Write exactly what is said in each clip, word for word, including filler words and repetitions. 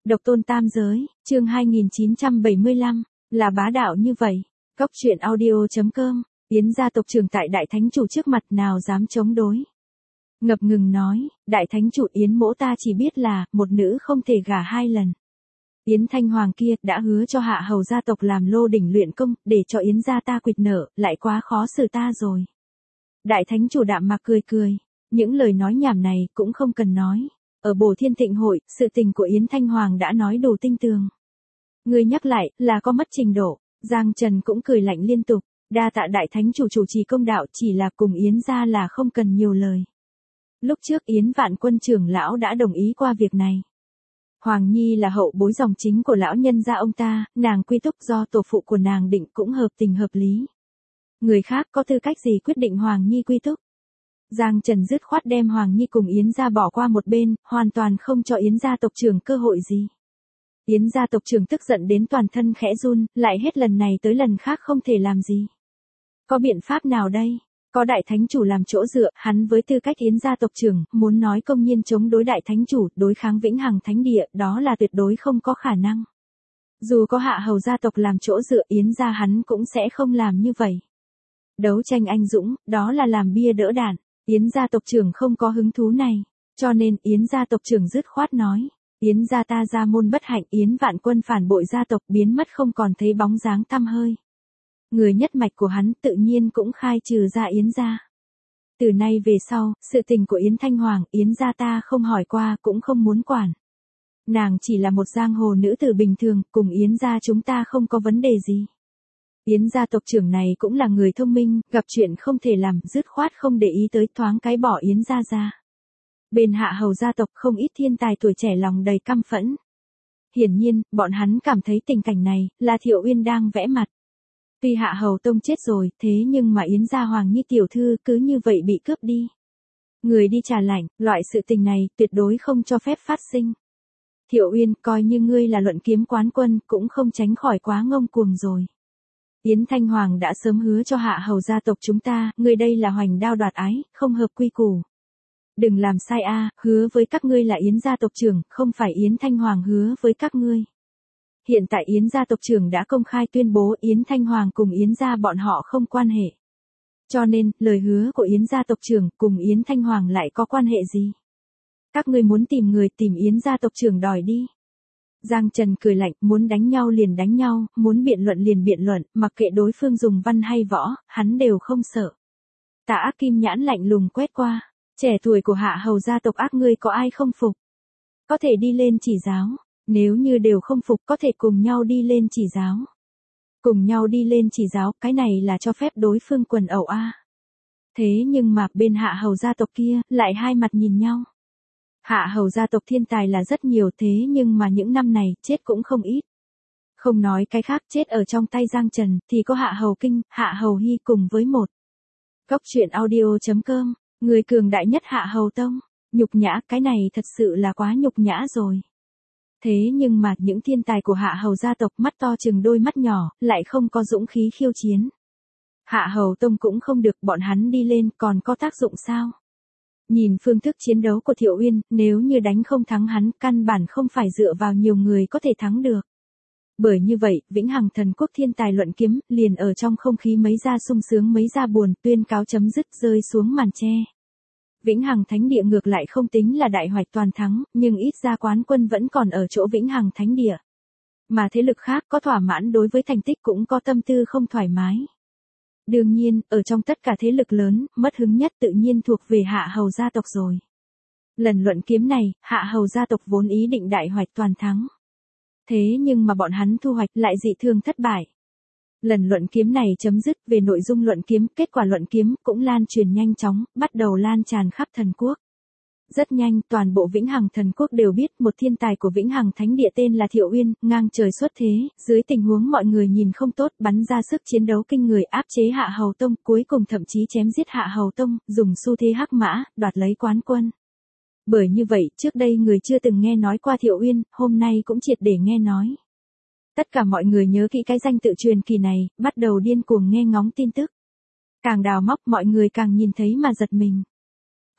Độc tôn tam giới, chương hai nghìn chín trăm bảy mươi lăm, là bá đạo như vậy. Cốc truyện audio chấm com, Yến gia tộc trưởng tại đại thánh chủ trước mặt nào dám chống đối. Ngập ngừng nói, đại thánh chủ Yến mỗ ta chỉ biết là, một nữ không thể gả hai lần. Yến Thanh Hoàng kia đã hứa cho hạ hầu gia tộc làm lô đỉnh luyện công, để cho Yến gia ta quỵt nợ, lại quá khó xử ta rồi. Đại thánh chủ đạm mạc cười cười, những lời nói nhảm này cũng không cần nói. Ở Bổ Thiên Thịnh hội, sự tình của Yến Thanh Hoàng đã nói đủ tinh tường. Người nhắc lại, là có mất trình độ. Giang Trần cũng cười lạnh liên tục, đa tạ đại thánh chủ chủ trì công đạo, chỉ là cùng Yến gia là không cần nhiều lời. Lúc trước Yến Vạn Quân trưởng lão đã đồng ý qua việc này. Hoàng Nhi là hậu bối dòng chính của lão nhân gia ông ta, nàng quy túc do tổ phụ của nàng định cũng hợp tình hợp lý. Người khác có tư cách gì quyết định Hoàng Nhi quy túc? Giang Trần dứt khoát đem Hoàng Nhi cùng Yến gia bỏ qua một bên, hoàn toàn không cho Yến gia tộc trưởng cơ hội gì. Yến gia tộc trưởng tức giận đến toàn thân khẽ run, lại hết lần này tới lần khác không thể làm gì. Có biện pháp nào đây? Có đại thánh chủ làm chỗ dựa, hắn với tư cách Yến gia tộc trưởng, muốn nói công nhiên chống đối đại thánh chủ, đối kháng vĩnh hằng thánh địa, đó là tuyệt đối không có khả năng. Dù có hạ hầu gia tộc làm chỗ dựa, Yến gia hắn cũng sẽ không làm như vậy. Đấu tranh anh dũng, đó là làm bia đỡ đạn. Yến gia tộc trưởng không có hứng thú này, cho nên Yến gia tộc trưởng dứt khoát nói, Yến gia ta gia môn bất hạnh, Yến Vạn Quân phản bội gia tộc biến mất không còn thấy bóng dáng tăm hơi. Người nhất mạch của hắn tự nhiên cũng khai trừ ra Yến gia. Từ nay về sau, sự tình của Yến Thanh Hoàng, Yến gia ta không hỏi qua cũng không muốn quản. Nàng chỉ là một giang hồ nữ tử bình thường, cùng Yến gia chúng ta không có vấn đề gì. Yến gia tộc trưởng này cũng là người thông minh, gặp chuyện không thể làm, dứt khoát không để ý tới, thoáng cái bỏ Yến gia ra. Bên hạ hầu gia tộc không ít thiên tài tuổi trẻ lòng đầy căm phẫn. Hiển nhiên, bọn hắn cảm thấy tình cảnh này, là Thiệu Uyên đang vẽ mặt. Tuy hạ hầu tông chết rồi, thế nhưng mà Yến gia Hoàng Nhi tiểu thư cứ như vậy bị cướp đi. Người đi trả lạnh, loại sự tình này, tuyệt đối không cho phép phát sinh. Thiệu Uyên, coi như ngươi là luận kiếm quán quân, cũng không tránh khỏi quá ngông cuồng rồi. Yến Thanh Hoàng đã sớm hứa cho hạ hầu gia tộc chúng ta, ngươi đây là hoành đao đoạt ái, không hợp quy củ. Đừng làm sai a, à, hứa với các ngươi là Yến gia tộc trưởng, không phải Yến Thanh Hoàng hứa với các ngươi. Hiện tại Yến gia tộc trưởng đã công khai tuyên bố Yến Thanh Hoàng cùng Yến gia bọn họ không quan hệ. Cho nên, lời hứa của Yến gia tộc trưởng cùng Yến Thanh Hoàng lại có quan hệ gì? Các ngươi muốn tìm người tìm Yến gia tộc trưởng đòi đi. Giang Trần cười lạnh, muốn đánh nhau liền đánh nhau, muốn biện luận liền biện luận, mặc kệ đối phương dùng văn hay võ, hắn đều không sợ. Tà Ác kim nhãn lạnh lùng quét qua, trẻ tuổi của hạ hầu gia tộc ác ngươi có ai không phục? Có thể đi lên chỉ giáo, nếu như đều không phục có thể cùng nhau đi lên chỉ giáo. Cùng nhau đi lên chỉ giáo, cái này là cho phép đối phương quần ẩu a. Thế nhưng mà bên hạ hầu gia tộc kia, lại hai mặt nhìn nhau. Hạ hầu gia tộc thiên tài là rất nhiều, thế nhưng mà những năm này, chết cũng không ít. Không nói cái khác, chết ở trong tay Giang Trần, thì có hạ hầu kinh, hạ hầu hy cùng với một. Cốc truyện audio chấm com, người cường đại nhất hạ hầu tông, nhục nhã, cái này thật sự là quá nhục nhã rồi. Thế nhưng mà những thiên tài của hạ hầu gia tộc mắt to chừng đôi mắt nhỏ, lại không có dũng khí khiêu chiến. Hạ hầu tông cũng không được, bọn hắn đi lên còn có tác dụng sao? Nhìn phương thức chiến đấu của Thiệu Uyên, nếu như đánh không thắng hắn, căn bản không phải dựa vào nhiều người có thể thắng được. Bởi như vậy, vĩnh hằng thần quốc thiên tài luận kiếm, liền ở trong không khí mấy ra sung sướng mấy ra buồn, tuyên cáo chấm dứt rơi xuống màn che. Vĩnh hằng thánh địa ngược lại không tính là đại hoạch toàn thắng, nhưng ít ra quán quân vẫn còn ở chỗ vĩnh hằng thánh địa. Mà thế lực khác có thỏa mãn đối với thành tích cũng có tâm tư không thoải mái. Đương nhiên, ở trong tất cả thế lực lớn, mất hứng nhất tự nhiên thuộc về hạ hầu gia tộc rồi. Lần luận kiếm này, hạ hầu gia tộc vốn ý định đại hoạch toàn thắng. Thế nhưng mà bọn hắn thu hoạch lại dị thường thất bại. Lần luận kiếm này chấm dứt, về nội dung luận kiếm, kết quả luận kiếm cũng lan truyền nhanh chóng, bắt đầu lan tràn khắp thần quốc. Rất nhanh, toàn bộ vĩnh hằng thần quốc đều biết một thiên tài của vĩnh hằng thánh địa tên là Thiệu Uyên, ngang trời xuất thế, dưới tình huống mọi người nhìn không tốt, bắn ra sức chiến đấu kinh người áp chế hạ hầu tông, cuối cùng thậm chí chém giết hạ hầu tông, dùng xu thế hắc mã, đoạt lấy quán quân. Bởi như vậy, trước đây người chưa từng nghe nói qua Thiệu Uyên, hôm nay cũng triệt để nghe nói. Tất cả mọi người nhớ kỹ cái danh tự truyền kỳ này, bắt đầu điên cuồng nghe ngóng tin tức. Càng đào móc mọi người càng nhìn thấy mà giật mình.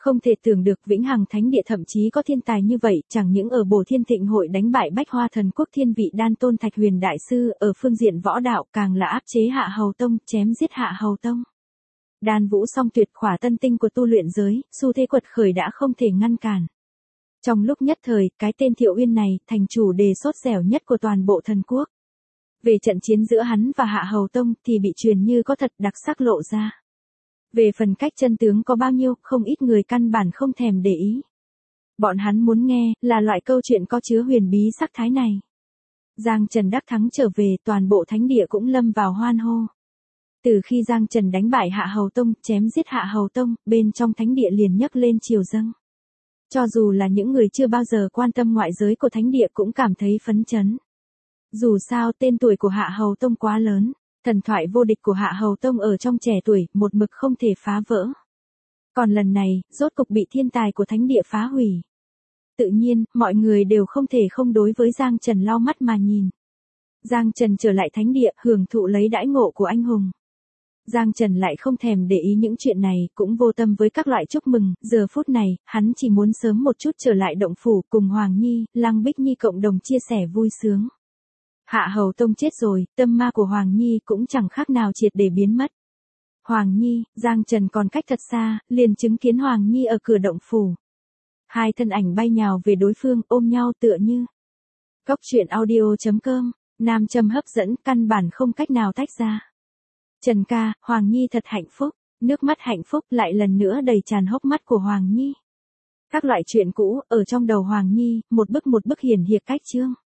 Không thể tưởng được Vĩnh Hằng Thánh Địa thậm chí có thiên tài như vậy, chẳng những ở Bổ Thiên Thịnh hội đánh bại Bách Hoa Thần Quốc Thiên Vị Đan Tôn Thạch Huyền Đại Sư, ở phương diện võ đạo càng là áp chế Hạ Hầu Tông, chém giết Hạ Hầu Tông. Đan vũ song tuyệt khỏa tân tinh của tu luyện giới, xu thế quật khởi đã không thể ngăn cản. Trong lúc nhất thời, cái tên Thiệu Uyên này thành chủ đề sốt dẻo nhất của toàn bộ thần quốc. Về trận chiến giữa hắn và Hạ Hầu Tông thì bị truyền như có thật, đặc sắc lộ ra. Về phần cách chân tướng có bao nhiêu, không ít người căn bản không thèm để ý. Bọn hắn muốn nghe là loại câu chuyện có chứa huyền bí sắc thái này. Giang Trần đắc thắng trở về, toàn bộ thánh địa cũng lâm vào hoan hô. Từ khi Giang Trần đánh bại Hạ Hầu Tông, chém giết Hạ Hầu Tông, bên trong thánh địa liền nhấc lên triều dâng. Cho dù là những người chưa bao giờ quan tâm ngoại giới của thánh địa cũng cảm thấy phấn chấn. Dù sao tên tuổi của Hạ Hầu Tông quá lớn, thần thoại vô địch của Hạ Hầu Tông ở trong trẻ tuổi, một mực không thể phá vỡ. Còn lần này, rốt cục bị thiên tài của thánh địa phá hủy. Tự nhiên, mọi người đều không thể không đối với Giang Trần lau mắt mà nhìn. Giang Trần trở lại thánh địa, hưởng thụ lấy đãi ngộ của anh hùng. Giang Trần lại không thèm để ý những chuyện này, cũng vô tâm với các loại chúc mừng, giờ phút này, hắn chỉ muốn sớm một chút trở lại động phủ, cùng Hoàng Nhi, Lăng Bích Nhi cộng đồng chia sẻ vui sướng. Hạ Hầu Tông chết rồi, tâm ma của Hoàng Nhi cũng chẳng khác nào triệt để biến mất. Hoàng Nhi, Giang Trần còn cách thật xa, liền chứng kiến Hoàng Nhi ở cửa động phủ. Hai thân ảnh bay nhào về đối phương, ôm nhau tựa như. Góc truyện audio chấm com, nam châm hấp dẫn, căn bản không cách nào tách ra. Trần ca, Hoàng Nhi thật hạnh phúc, nước mắt hạnh phúc lại lần nữa đầy tràn hốc mắt của Hoàng Nhi. Các loại chuyện cũ, ở trong đầu Hoàng Nhi, một bức một bức hiển hiệt cách chương.